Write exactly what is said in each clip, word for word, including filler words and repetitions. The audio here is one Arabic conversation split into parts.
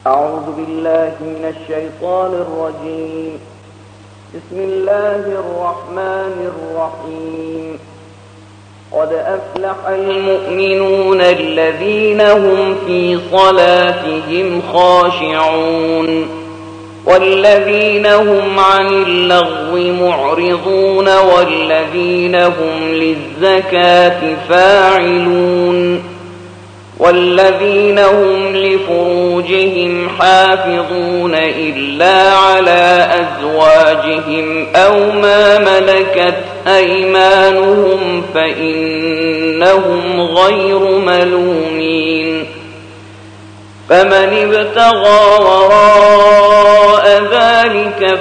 أعوذ بالله من الشيطان الرجيم. بسم الله الرحمن الرحيم. قد أفلح المؤمنون الذين هم في صلاتهم خاشعون والذين هم عن اللغو معرضون والذين هم للزكاة فاعلون والذين هم لفروجهم حافظون إلا على أزواجهم أو ما ملكت أيمانهم فإنهم غير ملومين. فمن ابتغى وراء ذلك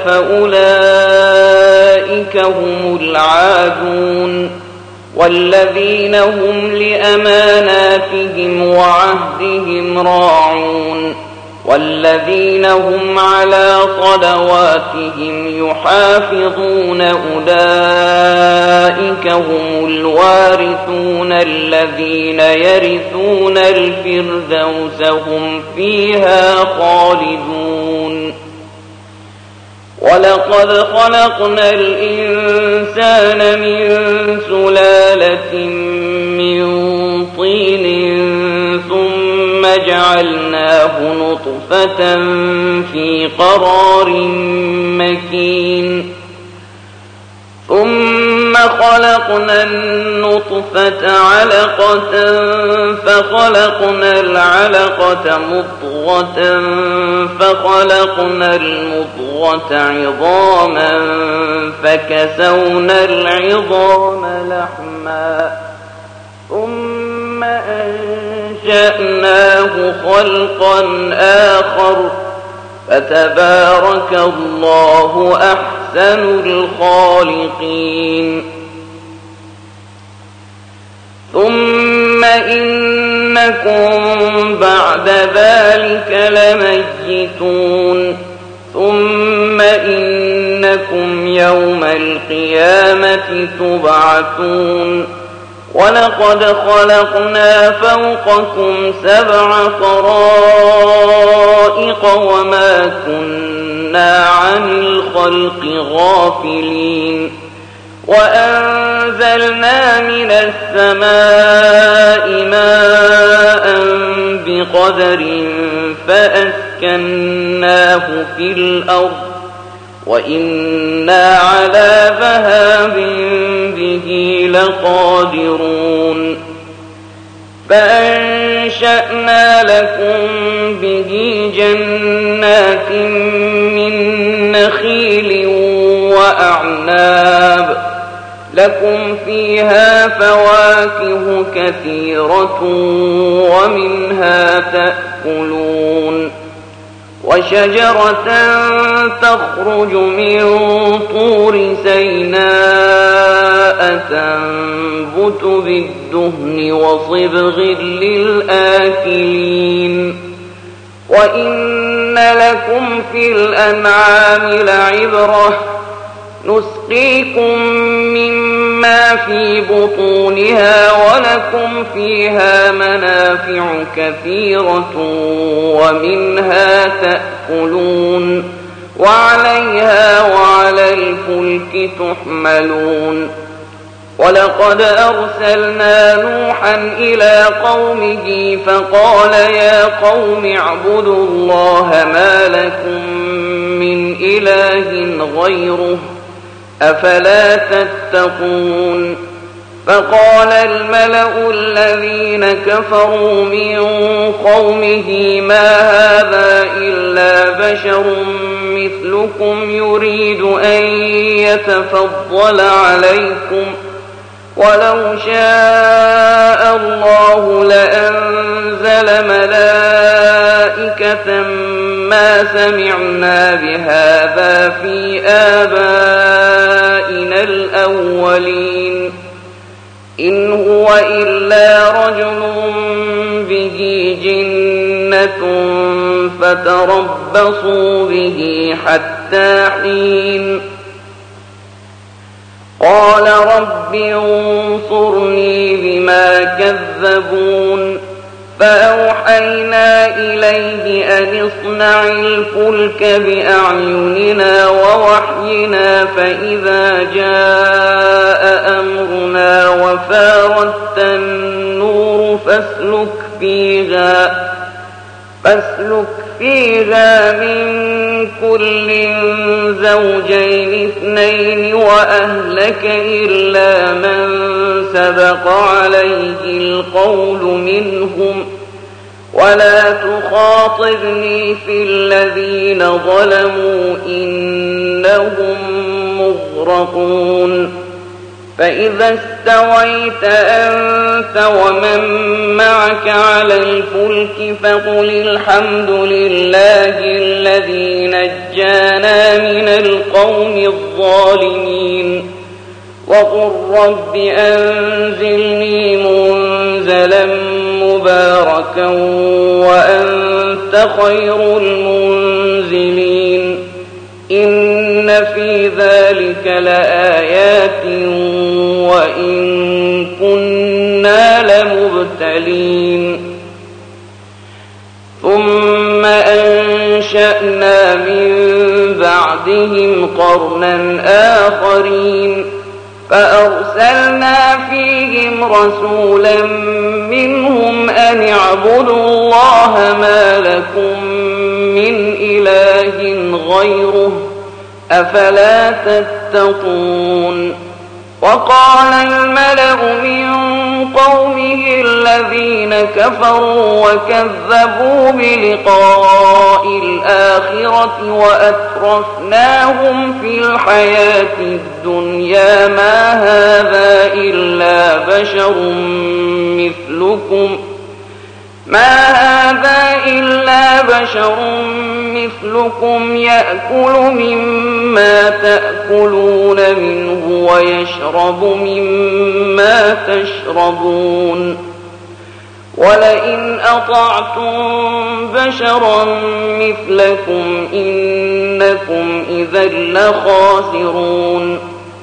فأولئك هم العادون والذين هم لأماناتهم وعهدهم راعون والذين هم على صلواتهم يحافظون أولئك هم الوارثون الذين يرثون الفردوس هم فيها خالدون. ولقد خلقنا الإنسان من سلالة من طين ثم جعلناه نطفة في قرار مكين ثم خلقنا النطفة علقة فخلقنا العلقة مضغة فخلقنا المضغة عظاما فكسونا العظام لحما ثم أنشأناه خلقا آخر فتبارك الله أحسن الخالقين. ثم إنكم بعد ذلك لميتون ثم إنكم يوم القيامة تبعثون. ولقد خلقنا فوقكم سبع طرائق وما كنا عن الخلق غافلين. وأنزلنا من السماء ماء بقدر فأسكناه في الأرض وإنا على ذهاب به لقادرون. فأنشأنا لكم به جنات من نخيل وأعناب لكم فيها فواكه كثيرة ومنها تأكلون. وشجرة تخرج من طور سيناء تنبت بالدهن وصبغ للآكلين. وإن لكم في الأنعام لعبرة نسقيكم مما في بطونها ولكم فيها منافع كثيرة ومنها تأكلون وعليها وعلى الفلك تحملون. ولقد أرسلنا نوحا إلى قومه فقال يا قوم اعبدوا الله ما لكم من إله غيره أفلا تتقون. فقال الملأ الذين كفروا من قومه ما هذا إلا بشر مثلكم يريد أن يتفضل عليكم ولو شاء الله لأنزل ملائكة ما سمعنا بهذا في آبائنا الأولين إن هو إلا رجل به جنة فتربصوا به حتى حين. قال رب انصرني بما كذبون فأوحينا إليه أن اصنع الفلك بأعيننا ووحينا فإذا جاء أمرنا وفارت النور فاسلك فيها فاسلك فيها من كل زوجين اثنين وأهلك إلا من سبق عليه القول منهم ولا تخاطبني في الذين ظلموا إنهم مغرقون فإذا استويت أنت ومن معك على الفلك فقل الحمد لله الذي نجانا من القوم الظالمين وقل رب أنزلني منزلا مباركا وأنت خير المنزلين إن في ذلك لآيات وإن كنا لمبتلين ثم أنشأنا من بعدهم قرنا آخرين فأرسلنا فيهم رسولا منهم أن اعبدوا الله ما لكم من إله غيره أفلا تتقون وقال الملأ من قومه الذين كفروا وكذبوا بلقاء الآخرة وأترفناهم في الحياة الدنيا ما هذا إلا بشر مثلكم ما هذا إلا بشر مثلكم يأكل مما تأكلون منه ويشرب مما تشربون ولئن أطعتم بشرا مثلكم إنكم إذا لخاسرون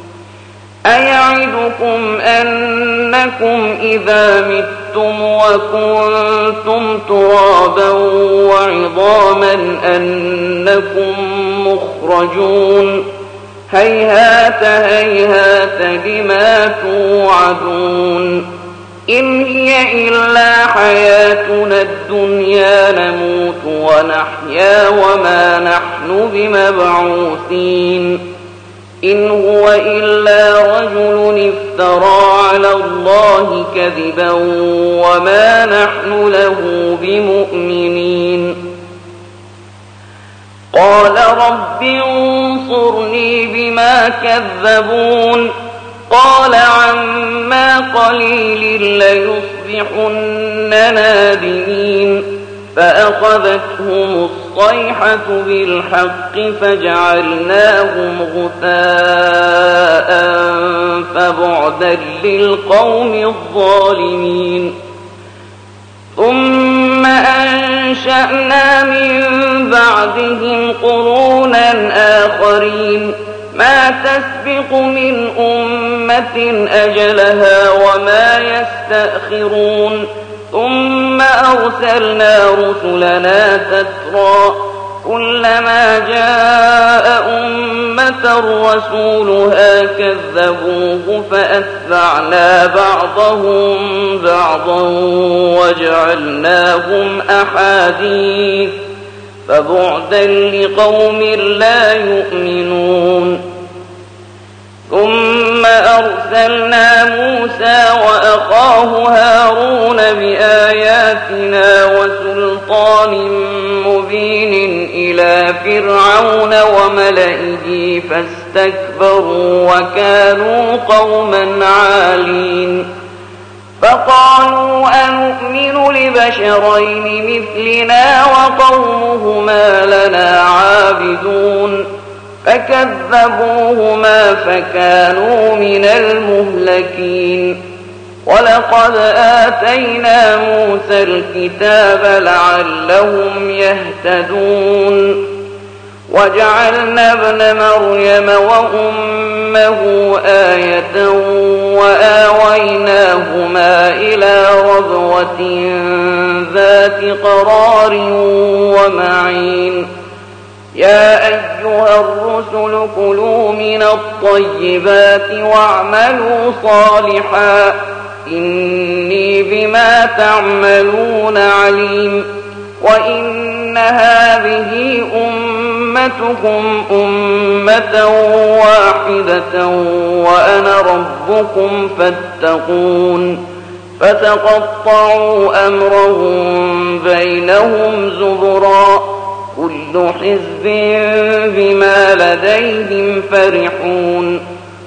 أيعدكم أنكم إذا متم وكنتم ترابا وعظاما أنكم مخرجون هيهات هيهات لما توعدون إن هي إلا حياتنا الدنيا نموت ونحيا وما نحن بمبعوثين إن هو إلا رجل افترى على الله كذبا وما نحن له بمؤمنين قال رب انصرني بما كذبون قال عما قليل ليصبحن نادمين فأخذتهم الصيحة بالحق فجعلناهم غثاء فبعدا للقوم الظالمين ثم أنشأنا من بعدهم قرونا آخرين ما تسبق من أمة أجلها وما يستأخرون ثم أرسلنا رسلنا تترى كلما جاء أمة رسولها كذبوه فأتبعنا بعضهم بعضا وجعلناهم أحاديث فبعدا لقوم لا يؤمنون ثم أرسلنا موسى وأخاه هارون بآياتنا وسلطان مبين إلى فرعون وملئه فاستكبروا وكانوا قوما عالين فقالوا أنؤمن لبشرين مثلنا وقومهما لنا عابدون فكذبوهما فكانوا من المهلكين ولقد آتينا موسى الكتاب لعلهم يهتدون وجعلنا ابن مريم وأمه آية وآويناهما إلى ربوة ذات قرار ومعين يا أيها الرسل كلوا من الطيبات واعملوا صالحا إني بما تعملون عليم وإن هذه أمتكم أمة واحدة وأنا ربكم فاتقون فتقطعوا أمرهم بينهم زبرا كل حزب بما لديهم فرحون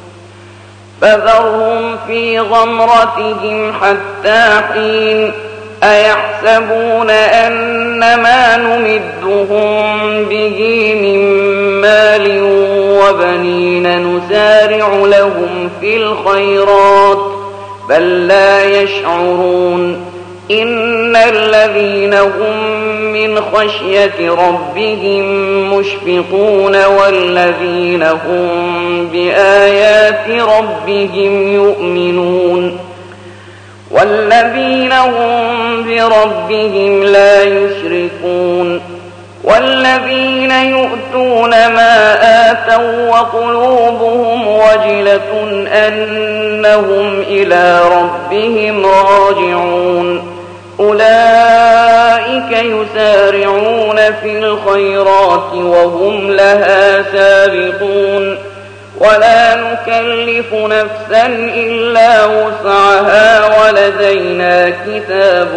فذرهم في غمرتهم حتى حين أيحسبون أن ما نمدهم به من مال وبنين نسارع لهم في الخيرات بل لا يشعرون إن الذين هم من خشية ربهم مشفقون والذين هم بآيات ربهم يؤمنون والذين هم بربهم لا يشركون والذين يؤتون ما آتوا وقلوبهم وجلة أنهم إلى ربهم راجعون أولئك يسارعون في الخيرات وهم لها سابقون ولا نكلف نفسا إلا وسعها ولدينا كتاب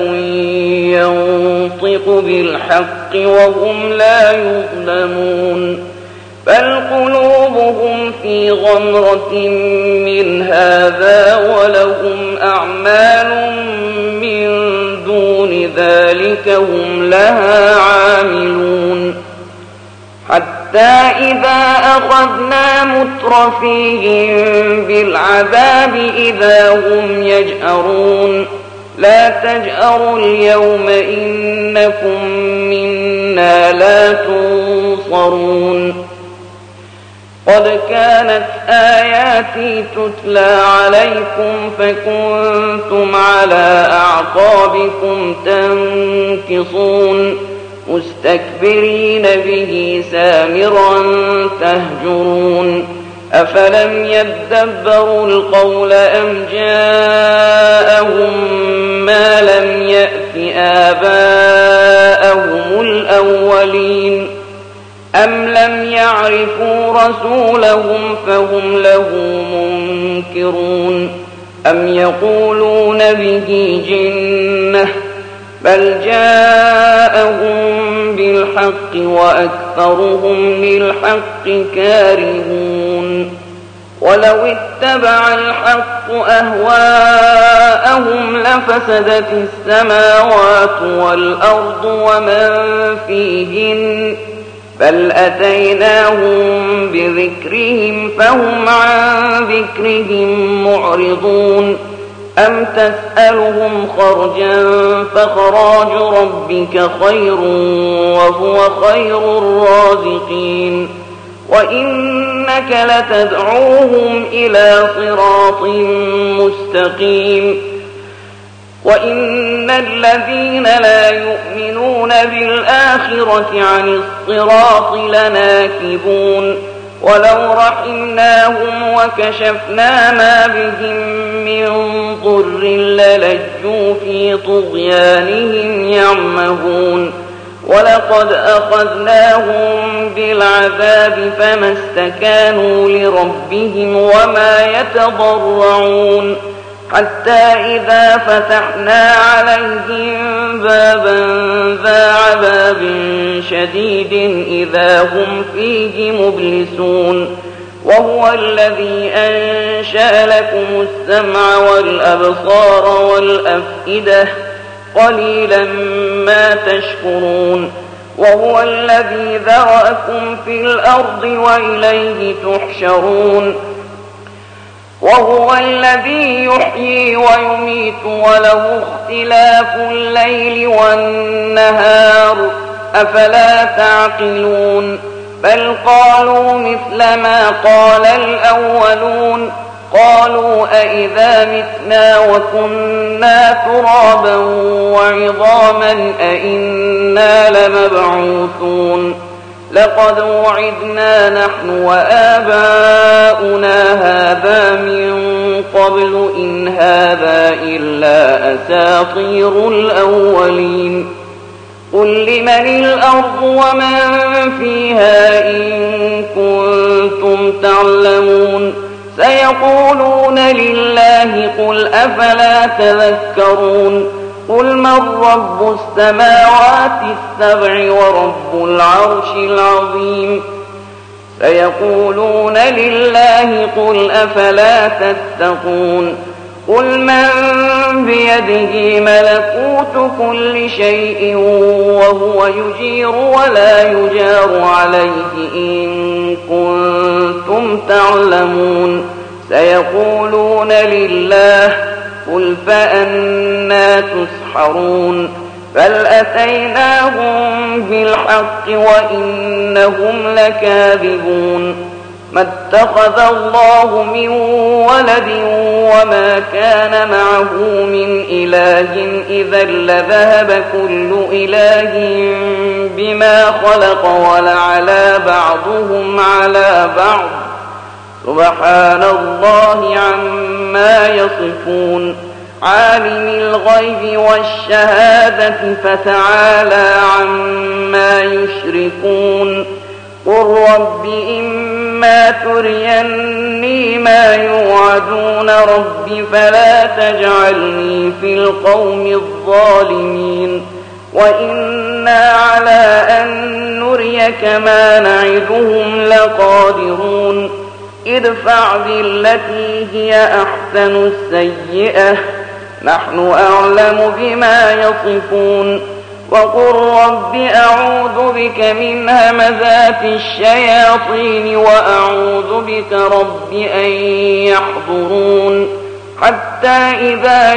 ينطق بالحق وهم لا يظلمون بل قلوبهم في غمرة من هذا ولهم أعمال من دون ذلك هم لها عاملون حتى إذا أخذنا مترفيهم بالعذاب إذا هم يجأرون لا تجأروا اليوم إنكم منا لا تنصرون قد كانت آياتي تتلى عليكم فكنتم على أعقابكم تنكصون مستكبرين به سامرا تهجرون أفلم يدبروا القول أم جاءهم ما لم يأت آباءهم الأولين أم لم يعرفوا رسولهم فهم له منكرون أم يقولون به جنة بل جاءهم بالحق وأكثرهم للحق كارهون ولو اتبع الحق أهواءهم لفسدت السماوات والأرض ومن فيهن بل أتيناهم بذكرهم فهم عن ذكرهم معرضون أم تسألهم خرجا فخراج ربك خير وهو خير الرازقين وإنك لتدعوهم إلى صراط مستقيم وإن الذين لا يؤمنون بالآخرة عن الصراط لناكبون ولو رحمناهم وكشفنا ما بهم من ضر للجوا في طغيانهم يعمهون ولقد أخذناهم بالعذاب فما استكانوا لربهم وما يتضرعون حتى إذا فتحنا عليهم بابا ذا عذاب شديد إذا هم فيه مبلسون وهو الذي أنشأ لكم السمع والأبصار والأفئدة قليلا ما تشكرون وهو الذي ذرأكم في الأرض وإليه تحشرون وهو الذي يحيي ويميت وله اختلاف الليل والنهار أفلا تعقلون بل قالوا مثل ما قال الأولون قالوا أئذا متنا وكنا ترابا وعظاما أئنا لمبعوثون لقد وعدنا نحن وآباؤنا هذا من قبل إن هذا إلا أساطير الأولين قل لمن الأرض ومن فيها إن كنتم تعلمون سيقولون لله قل أفلا تذكرون قل من رب السماوات السبع ورب العرش العظيم سيقولون لله قل أفلا تتقون قل من بيده ملكوت كل شيء وهو يجير ولا يجار عليه إن كنتم تعلمون سيقولون لله قل فأنى تسحرون بل أتيناهم بالحق وإنهم لكاذبون ما اتخذ الله من ولد وما كان معه من إله إذا لذهب كل إله بما خلق ولعلى بعضهم على بعض سبحان الله عما يصفون عالم الغيب والشهادة فتعالى عما يشركون قل رب إما تريني ما يوعدون رب فلا تجعلني في القوم الظالمين وإنا على أن نريك ما نعدهم لقادرون ادفع بالتي هي أحسن السيئة نحن أعلم بما يصفون وقل رب أعوذ بك من همزات الشياطين وأعوذ بك رب أن يحضرون حتى إذا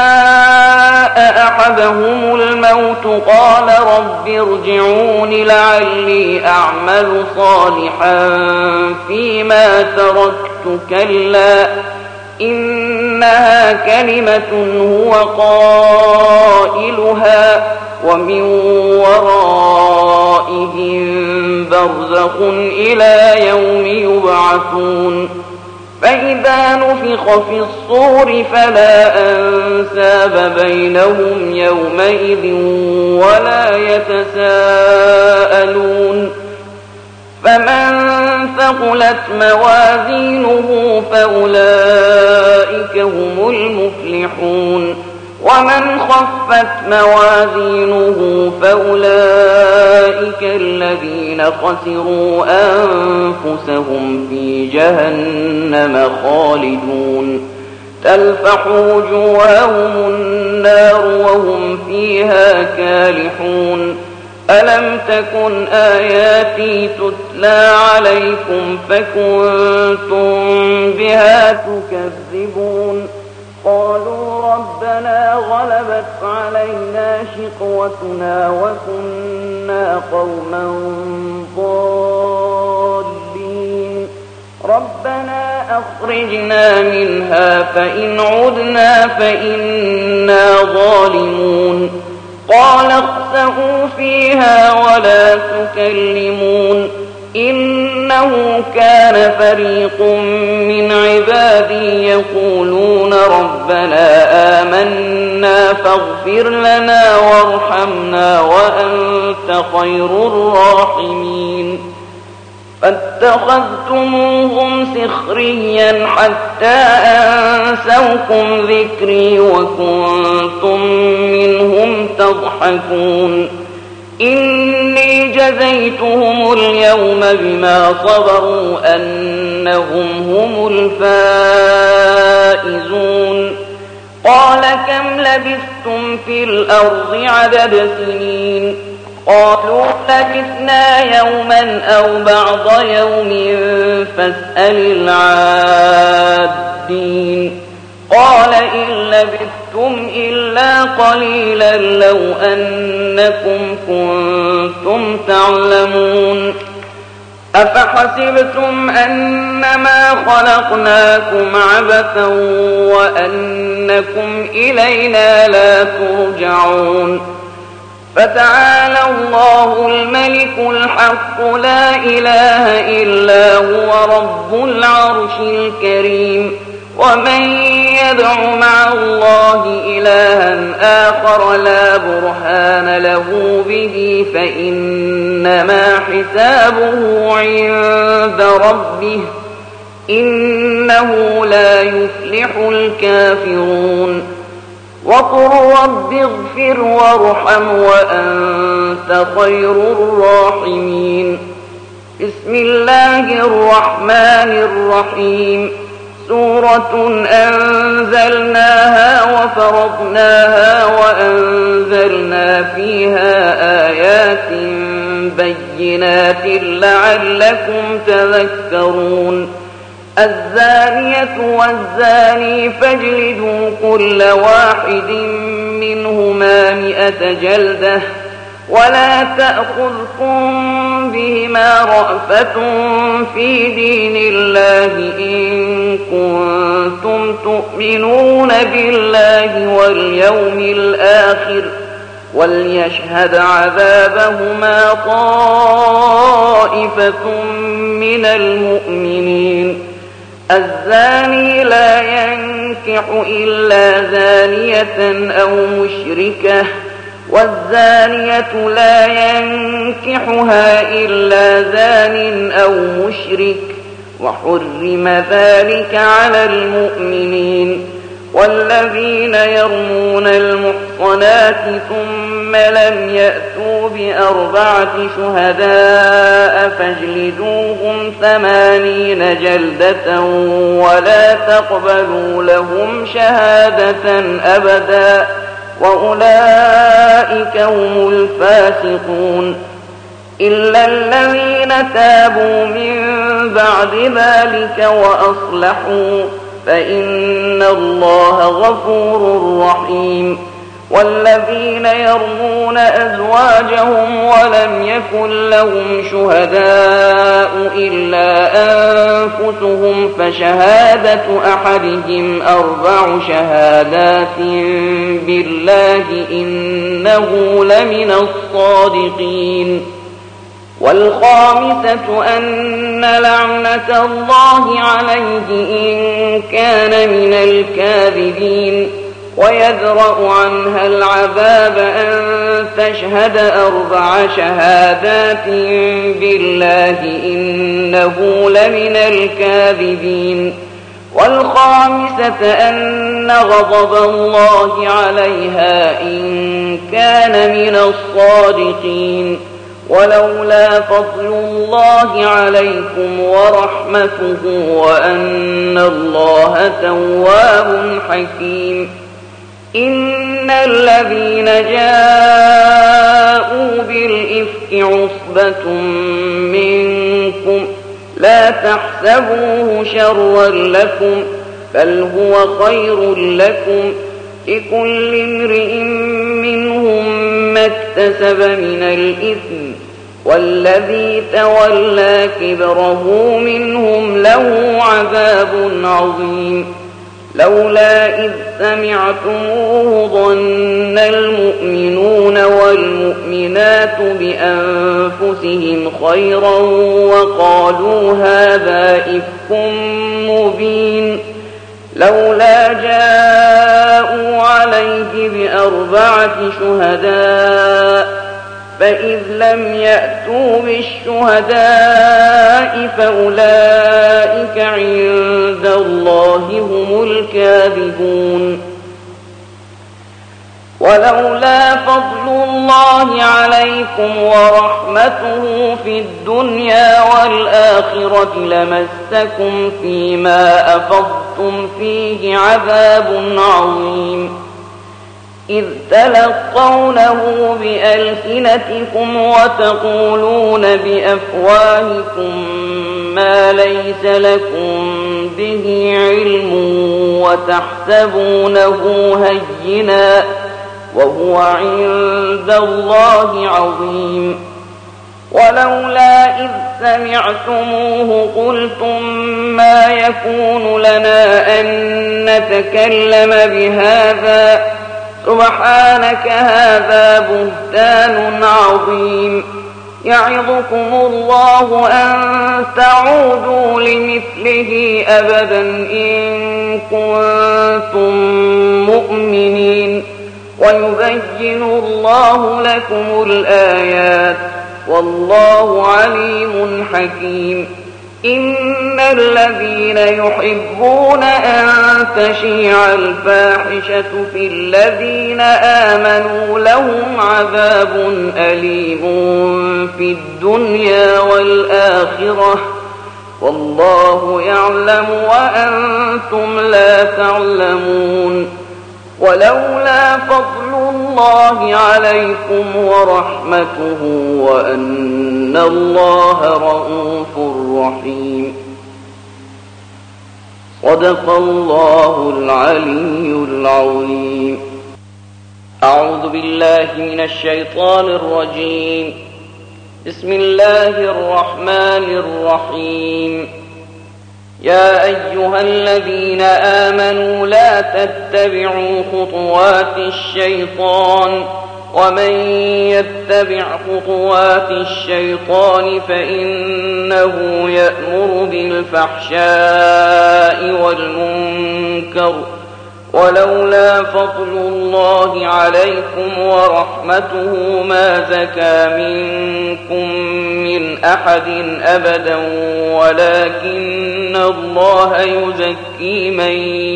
جاء أحدهم الموت قال رب ارجعون لعلي أعمل صالحا فيما تركت كلا إنها كلمة هو قائلها ومن ورائهم برزخ إلى يوم يبعثون فإذا نفخ في الصور فلا أنساب بينهم يومئذ ولا يتساءلون فمن ثقلت موازينه فأولئك هم المفلحون ومن خفت موازينه فأولئك الذين خسروا أنفسهم في جهنم خالدون تلفح وجوههم النار وهم فيها كالحون ألم تكن آياتي تتلى عليكم فكنتم بها تكذبون قالوا ربنا غلبت علينا شقوتنا وكنا قوما ضالين ربنا أخرجنا منها فإن عدنا فإنا ظالمون قال اخسئوا فيها ولا تكلمون إنه كان فريق من عبادي يقولون ربنا آمنا فاغفر لنا وارحمنا وأنت خير الراحمين فاتخذتموهم سخريا حتى أنسوكم ذكري وكنتم منهم تضحكون إني جزيتهم اليوم بما صبروا أنهم هم الفائزون قال كم لبثتم في الأرض عدد سنين قالوا لبثنا يوما أو بعض يوم فاسأل العادين قال إن لبثتم إلا قليلا لو أنكم كنتم تعلمون أفحسبتم أنما خلقناكم عبثا وأنكم إلينا لا ترجعون فتعالى الله الملك الحق لا إله إلا هو رب العرش الكريم ومن يدع مع الله إلها آخر لا برهان له به فإنما حسابه عند ربه إنه لا يفلح الكافرون وقل رب اغفر وارحم وأنت خير الراحمين بسم الله الرحمن الرحيم سورة أنزلناها وفرضناها وأنزلنا فيها آيات بينات لعلكم تذكرون الزانية والزاني فاجلدوا كل واحد منهما مئة جلدة ولا تأخذكم بهما رأفة في دين الله إن كنتم تؤمنون بالله واليوم الآخر وليشهد عذابهما طائفة من المؤمنين الزاني لا ينكح إلا زانية أو مشركة والزانية لا ينكحها إلا زان أو مشرك وحرم ذلك على المؤمنين والذين يرمون المحصنات ثم لم يأتوا بأربعة شهداء فاجلدوهم ثمانين جلدة ولا تقبلوا لهم شهادة أبدا وأولئك هم الفاسقون إلا الذين تابوا من بعد ذلك وأصلحوا فإن الله غفور رحيم والذين يرمون أزواجهم ولم يكن لهم شهداء إلا أنفسهم فشهادة أحدهم أربع شهادات بالله إنه لمن الصادقين والخامسة أن لعنة الله عليه إن كان من الكاذبين ويدرأ عنها العذاب أن تشهد أربع شهادات بالله إنه لمن الكاذبين والخامسة أن غضب الله عليها إن كان من الصادقين ولولا فضل الله عليكم ورحمته وأن الله تواب حكيم إن الذين جاءوا بالإفك عصبة منكم لا تحسبوه شرا لكم بل هو خير لكم لكل امرئ منهم ما اكتسب من الإثم والذي تولى كبره منهم له عذاب عظيم لولا إذ سمعتموه ظن المؤمنون والمؤمنات بأنفسهم خيرا وقالوا هذا إفك مبين لولا جاءوا عليه بأربعة شهداء فإذ لم يأتوا بالشهداء فأولئك عند الله هم الكاذبون ولولا فضل الله عليكم ورحمته في الدنيا والآخرة لمسكم فيما أفضتم فيه عذاب عظيم إذ تلقونه بألسنتكم وتقولون بأفواهكم ما ليس لكم به علم وتحسبونه هينا وهو عند الله عظيم ولولا إذ سمعتموه قلتم ما يكون لنا أن نتكلم بهذا سبحانك هذا بهتان عظيم يعظكم الله أن تعودوا لمثله أبدا إن كنتم مؤمنين ويبين الله لكم الآيات والله عليم حكيم إن الذين يحبون أن تشيع الفاحشة في الذين آمنوا لهم عذاب أليم في الدنيا والآخرة والله يعلم وأنتم لا تعلمون ولولا فضل الله عليكم ورحمته وأن الله رءوف رحيم صدق الله العلي العظيم. أعوذ بالله من الشيطان الرجيم. بسم الله الرحمن الرحيم. يا أيها الذين آمنوا لا تتبعوا خطوات الشيطان ومن يتبع خطوات الشيطان فإنه يأمر بالفحشاء والمنكر ولولا فضل الله عليكم ورحمته ما زكى منكم من أحد أبدا ولكن الله يزكي من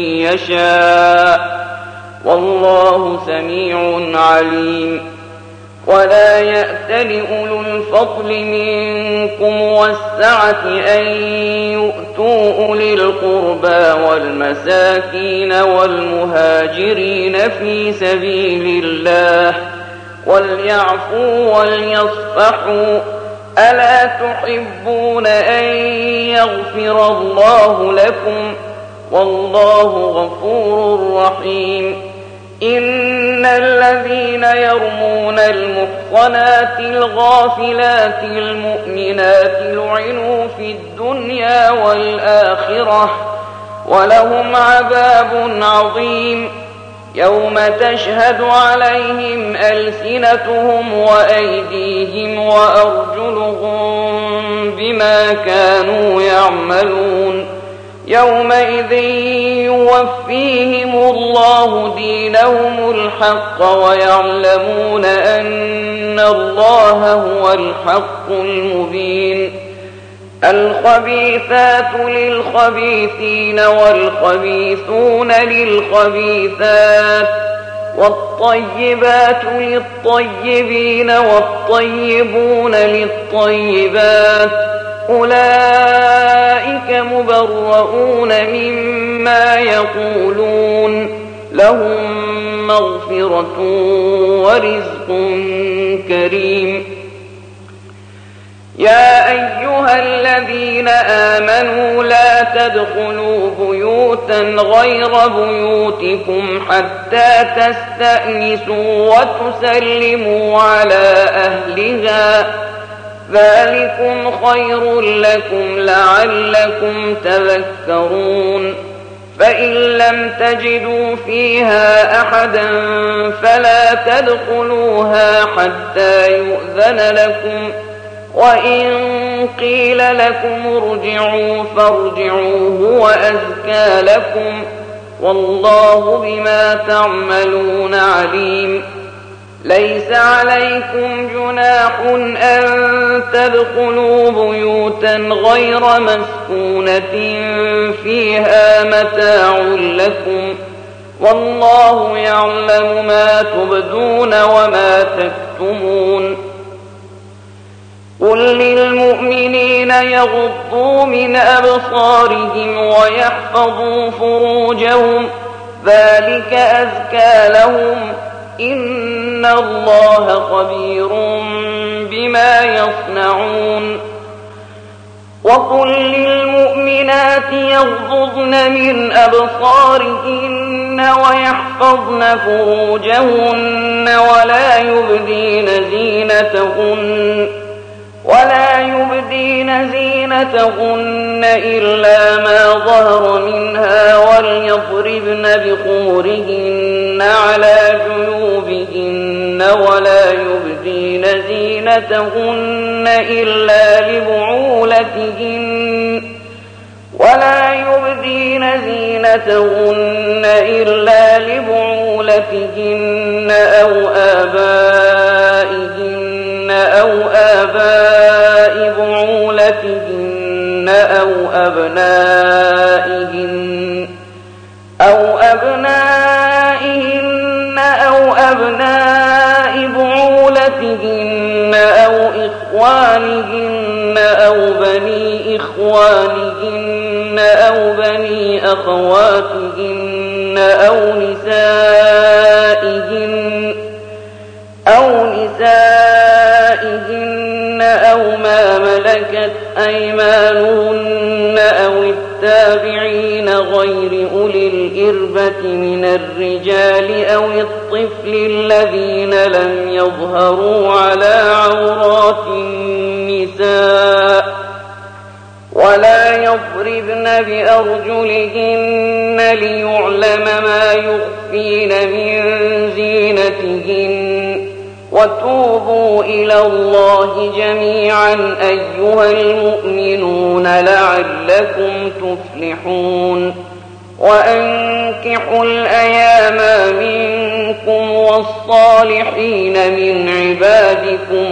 يشاء والله سميع عليم. ولا يأتل أولو الفضل منكم والسعة أن يؤتوا أولي القربى والمساكين والمهاجرين في سبيل الله وليعفوا وليصفحوا ألا تحبون أن يغفر الله لكم والله غفور رحيم. إن الذين يرمون المحصنات الغافلات المؤمنات لعنوا في الدنيا والآخرة ولهم عذاب عظيم يوم تشهد عليهم ألسنتهم وأيديهم وأرجلهم بما كانوا يعملون يومئذ يوفيهم الله دينهم الحق ويعلمون أن الله هو الحق المبين. الخبيثات للخبيثين والخبيثون للخبيثات والطيبات للطيبين والطيبون للطيبات أولئك مبرؤون مما يقولون لهم مغفرة ورزق كريم. يا أيها الذين آمنوا لا تدخلوا بيوتا غير بيوتكم حتى تستأنسوا وتسلموا على أهلها ذلكم خير لكم لعلكم تذكرون. فإن لم تجدوا فيها أحدا فلا تدخلوها حتى يؤذن لكم وإن قيل لكم ارجعوا فارجعوا هو أزكى لكم والله بما تعملون عليم. ليس عليكم جناح أن تدخلوا بيوتا غير مسكونة فيها متاع لكم والله يعلم ما تبدون وما تكتمون. قل للمؤمنين يغضوا من أبصارهم ويحفظوا فروجهم ذلك أزكى لهم إن الله خبير بما يصنعون. وقل للمؤمنات يغضضن من أبصارهن ويحفظن فروجهن ولا يبدين زينتهن ولا يبدين زينتهن إلا ما ظهر منها وليضربن بخمرهن على جيوبهن ولا يبدين زينتهن إلا لبعولتهن ولا يبدين زينتهن إلا لبعولتهن أو آبائهن أو آباء بعولتهن أو أبنائهن أو أبنائهن أو أبناء بعولتهن أو إخوانهن أو بني إخوانهن أو بني أخواتهن أو نسائهن أو نسائهن أو ما ملكت أيمانهن أو التابعين غير أولي الإربة من الرجال أو الطفل الذين لم يظهروا على عورات النساء ولا يضربن بأرجلهن ليعلم ما يخفين من زينتهن وتوبوا إلى الله جميعا أيها المؤمنون لعلكم تفلحون وأنكحوا الأيام منكم والصالحين من عبادكم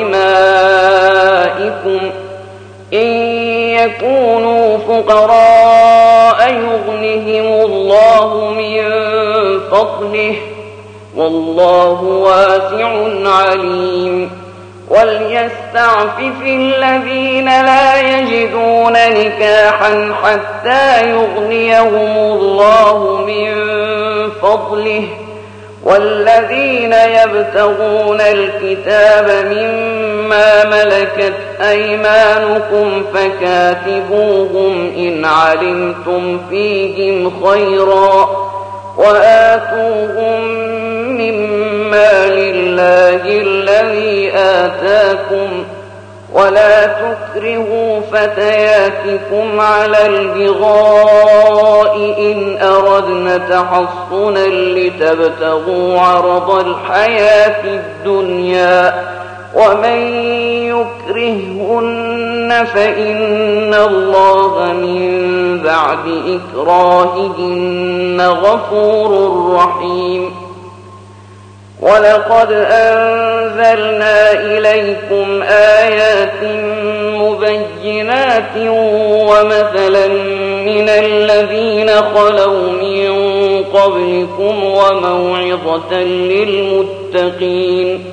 وإمائكم إن يكونوا فقراء يغنهم الله من فضله والله واسع عليم وليستعفف الذين لا يجدون نكاحا حتى يغنيهم الله من فضله والذين يبتغون الكتاب مما ملكت أيمانكم فكاتبوهم إن علمتم فيهم خيرا وآتوهم مما لله الذي آتاكم ولا تكرهوا فتياتكم على البغاء إن أردنا تحصنا لتبتغوا عرض الحياة الدنيا ومن يكرههن فإن الله من بعد إكراههن غفور رحيم ولقد أنزلنا إليكم آيات مبينات ومثلا من الذين خلوا من قبلكم وموعظة للمتقين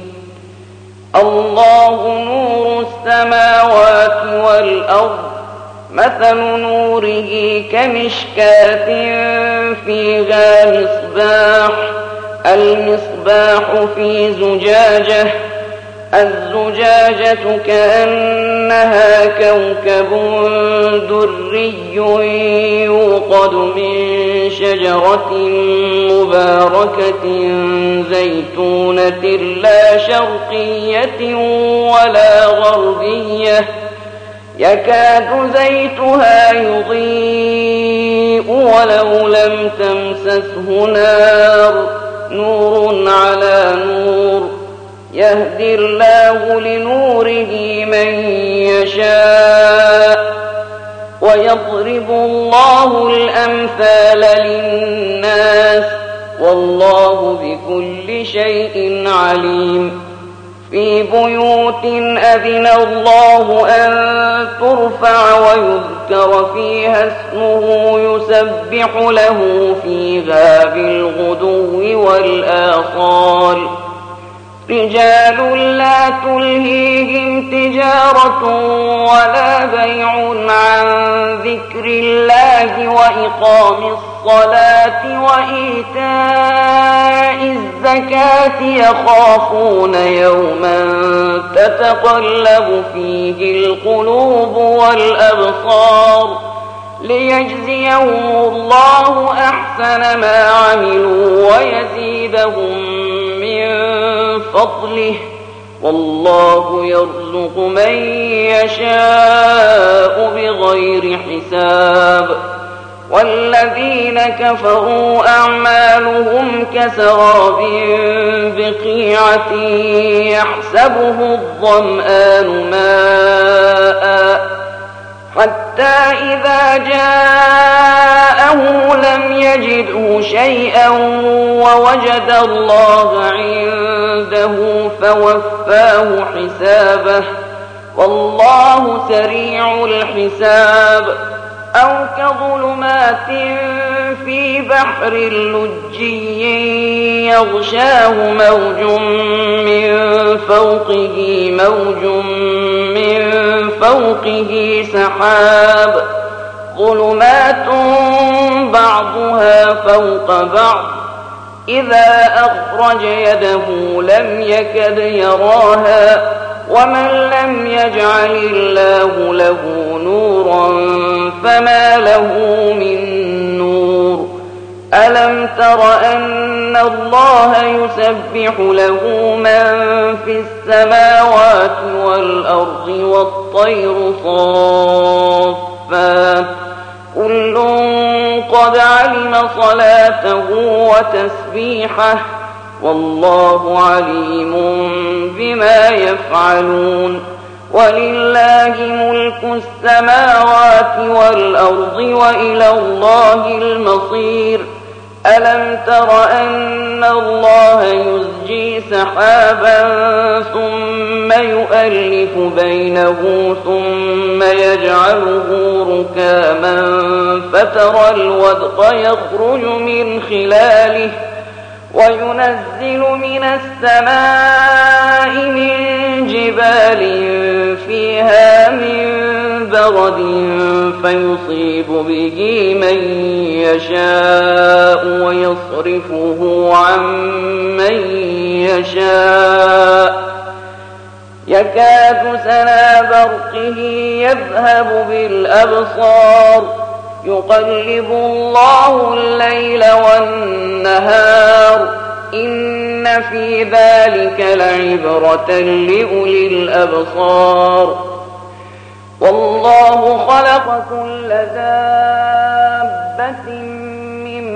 الله نور السماوات والأرض مثل نوره كمشكاة فيها مصباح المصباح في زجاجة الزجاجة كأنها كوكب دري يوقد من شجرة مباركة زيتونة لا شرقية ولا غربية يكاد زيتها يضيء ولو لم تمسسه نار نور على نور يهدي الله لنوره من يشاء ويضرب الله الأمثال للناس والله بكل شيء عليم في بيوت أذن الله أن ترفع ويذكر فيها اسمه يسبح له فيها بالغدو والآصال رجال لا تلهيهم تجارة ولا بيع عن ذكر الله وإقام الصلاة وإيتاء الزكاة يخافون يوما تتقلب فيه القلوب والأبصار ليجزيهم الله أحسن ما عملوا ويزيدهم من فضله والله يرزق من يشاء يشاء بغير حساب. والذين كفروا أعمالهم كسراب بقيعة يحسبه الظمآن ماء حتى إذا جاءه لم يجده شيئا ووجد الله عنده فوفاه حسابه والله سريع الحساب. أو كظلمات في بحر لجي يغشاه موج من فوقه موج من فوقه سحاب ظلمات بعضها فوق بعض إذا أخرج يده لم يكد يراها ومن لم يجعل الله له نورا فما له من نور. ألم تر أن الله يسبح له من في السماوات والأرض والطير صافات كل قد علم صلاته وتسبيحه والله عليم بما يفعلون. ولله ملك السماوات والأرض وإلى الله المصير. ألم تر أن الله يزجي سحابا ثم يؤلف بينه ثم يجعله ركاما فترى الودق يخرج من خلاله وينزل من السماء من جبال فيها من برد فيصيب به من يشاء ويصرفه عن من يشاء يكاد سنا برقه يذهب بالأبصار يقلب الله الليل والنهار إن في ذلك لعبرة لأولي الأبصار. والله خلق كل دابة من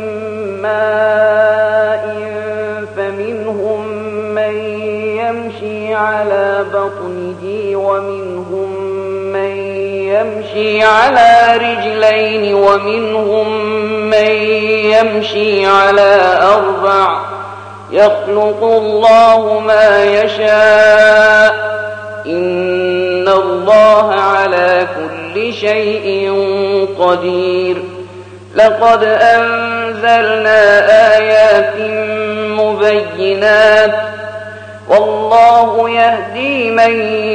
ماء فمنهم من يمشي على بطنه ومنهم من يمشي على رجلين ومنهم من يمشي على أربع يخلق الله ما يشاء إن الله على كل شيء قدير. لقد أنزلنا آيات مبينات والله يهدي من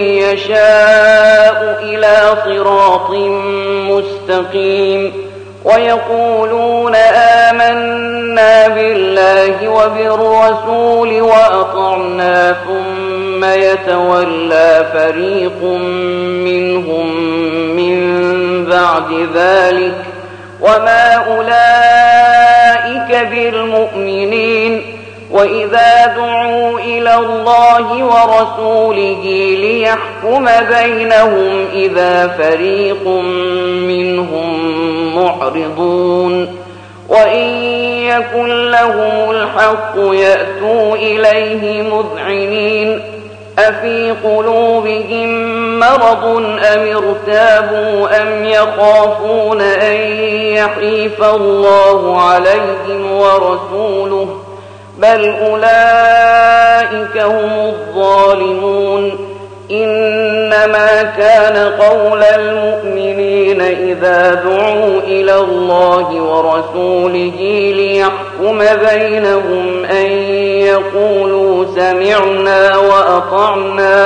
يشاء إلى صراط مستقيم. ويقولون آمنا بالله وبالرسول وأطعنا ثم يتولى فريق منهم من بعد ذلك وما أولئك بالمؤمنين. وإذا دعوا إلى الله ورسوله ليحكم بينهم إذا فريق منهم معرضون. وإن يكن لهم الحق يأتوا إليه مذعنين. أفي قلوبهم مرض أم ارتابوا أم يخافون أن يحيف الله عليهم ورسوله بل أولئك هم الظالمون. إنما كان قول المؤمنين إذا دعوا إلى الله ورسوله ليحكم بينهم أن يقولوا سمعنا وأطعنا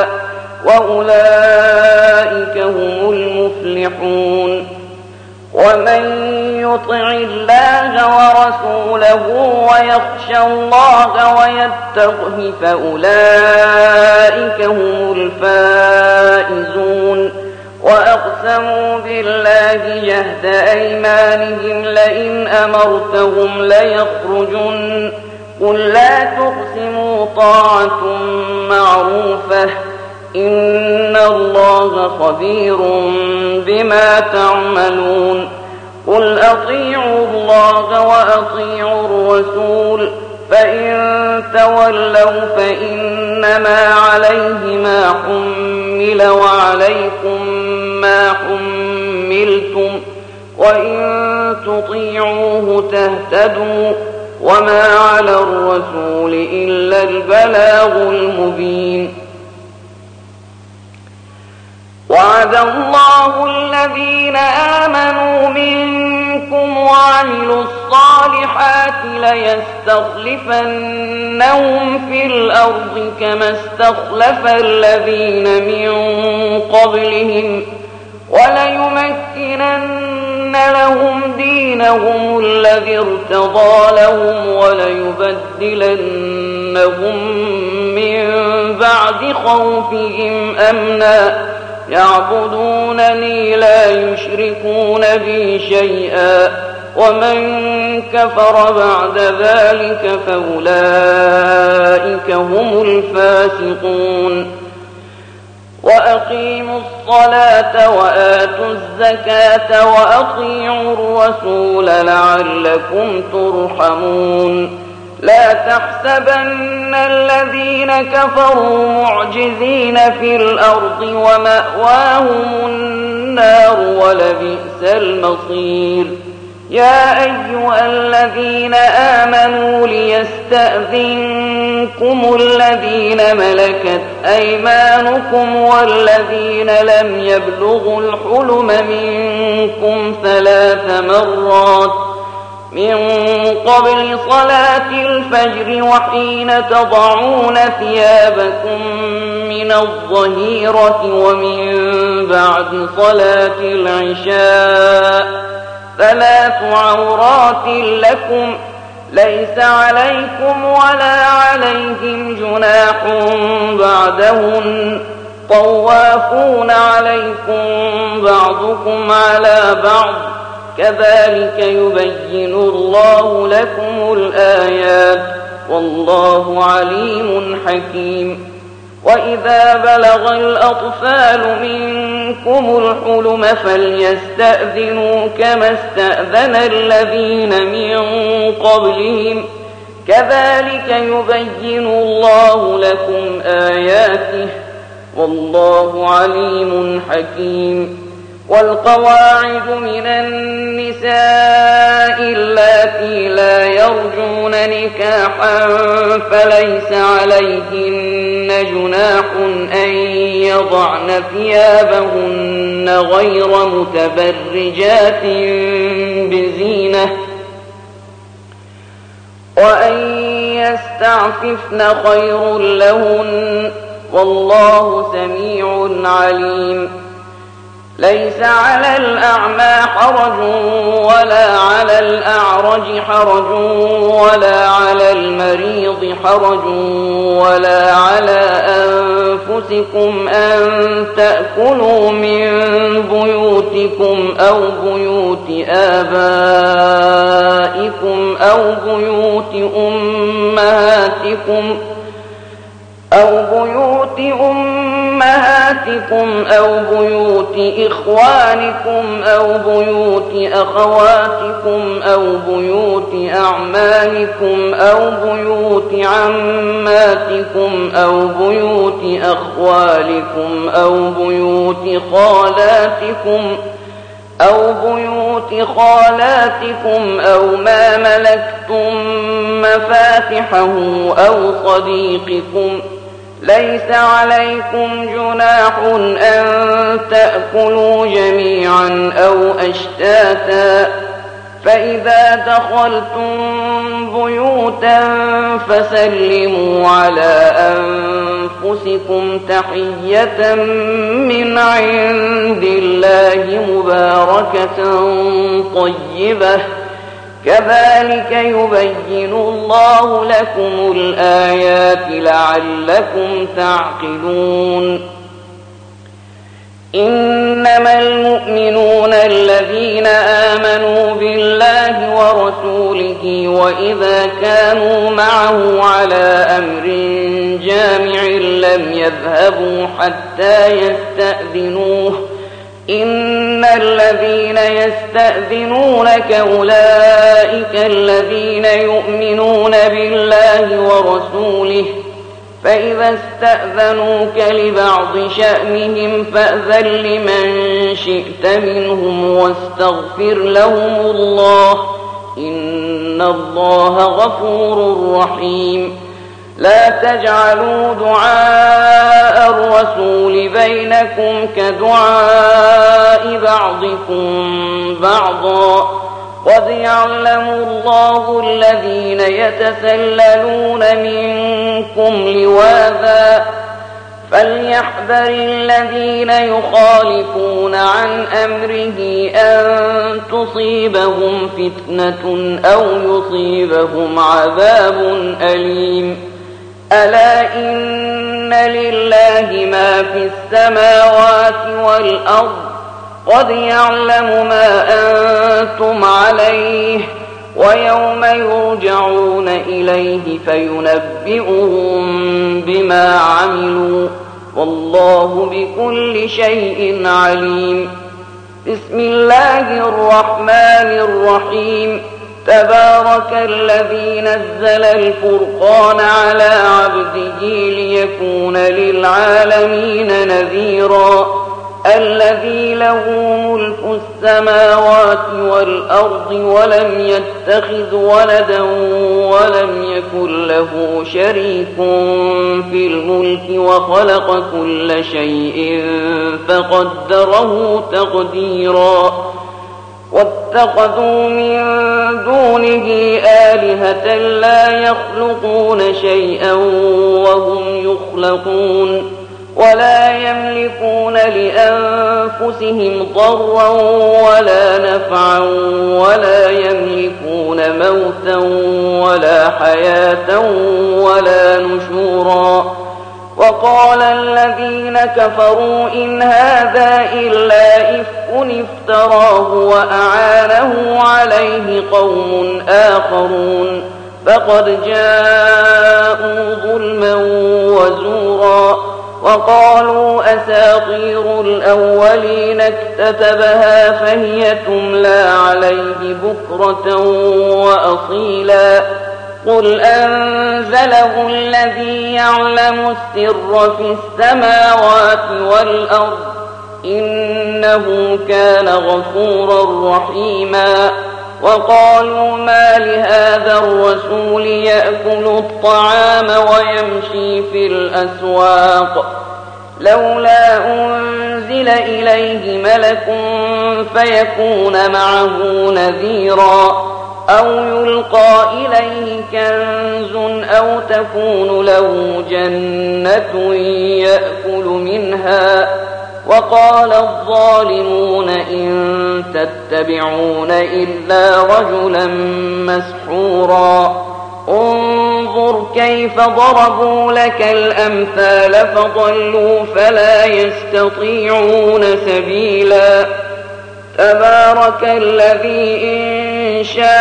وأولئك هم المفلحون. ومن يطع الله ورسوله ويخشى الله ويتقه فأولئك هم الفائزون. وأقسموا بالله جهد أيمانهم لئن أمرتهم ليخرجن قل لا تقسموا طاعة معروفة إن الله خبير بما تعملون قل أطيعوا الله وأطيعوا الرسول فإن تولوا فإنما عليه ما حمل وعليكم ما حملتم وإن تطيعوه تهتدوا وما على الرسول إلا البلاغ المبين وعد الله الذين آمنوا منكم وعملوا الصالحات ليستخلفنهم في الأرض كما استخلف الذين من قبلهم وليمكنن لهم دينهم الذي ارتضى لهم وليبدلنهم من بعد خوفهم أمنا يعبدونني لا يشركون بي شيئا ومن كفر بعد ذلك فأولئك هم الفاسقون وأقيموا الصلاة وآتوا الزكاة وأطيعوا الرسول لعلكم ترحمون لا تحسبن الذين كفروا معجزين في الأرض ومأواهم النار ولبئس المصير يا أيها الذين آمنوا ليستأذنكم الذين ملكت أيمانكم والذين لم يبلغوا الحلم منكم ثلاث مرات من قبل صلاة الفجر وحين تضعون ثيابكم من الظهيرة ومن بعد صلاة العشاء ثلاث عورات لكم ليس عليكم ولا عليهم جناح بعدهن طوافون عليكم بعضكم على بعض كذلك يبين الله لكم الآيات والله عليم حكيم وإذا بلغ الأطفال منكم الحلم فليستأذنوا كما استأذن الذين من قبلهم كذلك يبين الله لكم آياته والله عليم حكيم والقواعد من النساء اللاتي لا يرجون نكاحا فليس عليهن جناح أن يضعن ثيابهن غير متبرجات بزينة وأن يستعففن خير لهن والله سميع عليم ليس على الأعمى حرج ولا على الأعرج حرج ولا على المريض حرج ولا على أنفسكم أن تأكلوا من بيوتكم أو بيوت آبائكم أو بيوت أمهاتكم أو بيوت أمهاتكم أو بيوت إخوانكم أو بيوت أخواتكم أو بيوت أعمامكم أو بيوت عماتكم أو بيوت أخوالكم أو بيوت خالاتكم أو بيوت خالاتكم أو ما ملكتم مفاتحه أو صديقكم ليس عليكم جناح أن تأكلوا جميعا أو أشتاتا فإذا دخلتم بيوتا فسلموا على أنفسكم تحية من عند الله مباركة طيبة كذلك يبين الله لكم الآيات لعلكم تعقلون إنما المؤمنون الذين آمنوا بالله ورسوله وإذا كانوا معه على أمر جامع لم يذهبوا حتى يستأذنوه إن الذين يستأذنونك أولئك الذين يؤمنون بالله ورسوله فإذا استأذنوك لبعض شأنهم فأذن لمن شئت منهم واستغفر لهم الله إن الله غفور رحيم لا تجعلوا دعاء الرسول بينكم كدعاء بعضكم بعضا قد يعلم الله الذين يتسللون منكم لواذا فليحذر الذين يخالفون عن أمره أن تصيبهم فتنة أو يصيبهم عذاب أليم ألا إن لله ما في السماوات والأرض قد يعلم ما أنتم عليه ويوم يرجعون إليه فينبئهم بما عملوا والله بكل شيء عليم بسم الله الرحمن الرحيم تبارك الذي نزل الفرقان على عبده ليكون للعالمين نذيرا الذي له ملك السماوات والأرض ولم يتخذ ولدا ولم يكن له شريك في الملك وخلق كل شيء فقدره تقديرا واتخذوا من دونه آلهة لا يخلقون شيئا وهم يخلقون ولا يملكون لأنفسهم ضرا ولا نفعا ولا يملكون موتا ولا حياة ولا نشورا وقال الذين كفروا إن هذا إلا إفك افتراه وأعانه عليه قوم آخرون فقد جاءوا ظلما وزورا وقالوا أساطير الأولين اكتتبها فهي تملى عليه بكرة وأصيلا قل أنزله الذي يعلم السر في السماوات والأرض إنه كان غفورا رحيما وقالوا ما لهذا الرسول يأكل الطعام ويمشي في الأسواق لولا أنزل إليه ملك فيكون معه نذيرا أو يلقى إليه كنز أو تكون له جنة يأكل منها وقال الظالمون إن تتبعون إلا رجلا مسحورا انظر كيف ضربوا لك الأمثال فضلوا فلا يستطيعون سبيلا تبارك الذي إن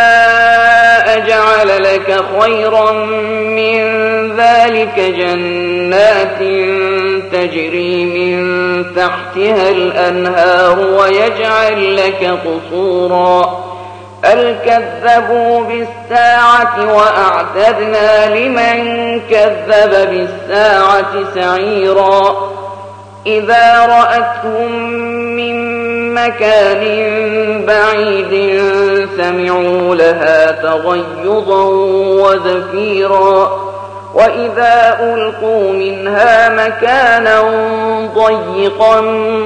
شاء جعل لك خيرا من ذلك جنات تجري من تحتها الأنهار ويجعل لك قصورا بل كذبوا بالساعة وأعتدنا لمن كذب بالساعة سعيرا إذا رأتهم من مكان بعيد سمعوا لها تغيظا وزفيرا وإذا ألقوا منها مكانا ضيقا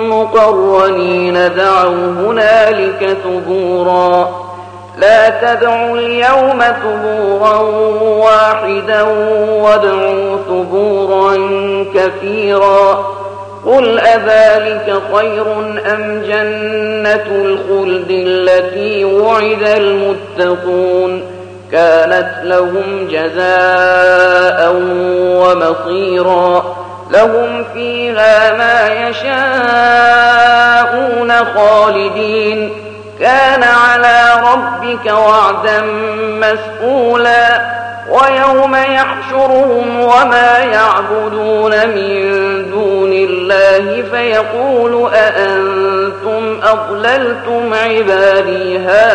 مقرنين دعوا هنالك ثبورا لا تدعوا اليوم ثبورا واحدا وادعوا ثبورا كثيرا قل أذلك خير أم جنة الخلد التي وعد المتقون كانت لهم جزاء ومصيرا لهم فيها ما يشاءون خالدين كان على ربك وعدا مسئولا ويوم يحشرهم وما يعبدون من دون الله فيقول أأنتم أضللتم عبادي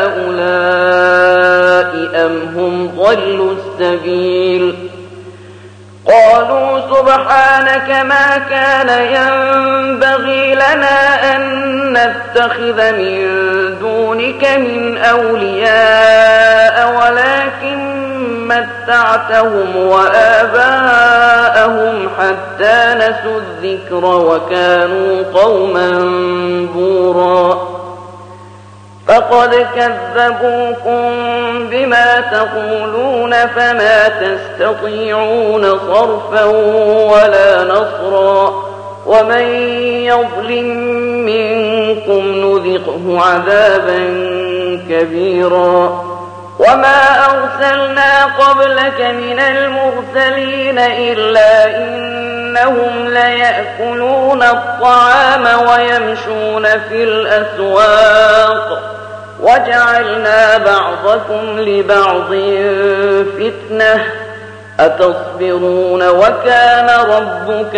هؤلاء أم هم ضلوا السبيل قالوا سبحانك ما كان ينبغي لنا أن نتخذ من دونك من أولياء ولكن متعتهم وآباءهم حتى نسوا الذكر وكانوا قوما بورا فقد كذبوكم بما تقولون فما تستطيعون صرفا ولا نصرا ومن يظلم منكم نذقه عذابا كبيرا وما أرسلنا قبلك من المرسلين إلا إنهم ليأكلون الطعام ويمشون في الأسواق وجعلنا بعضكم لبعض فتنة أتصبرون وكان ربك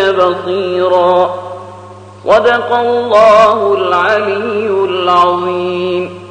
بصيرا صدق الله العلي العظيم.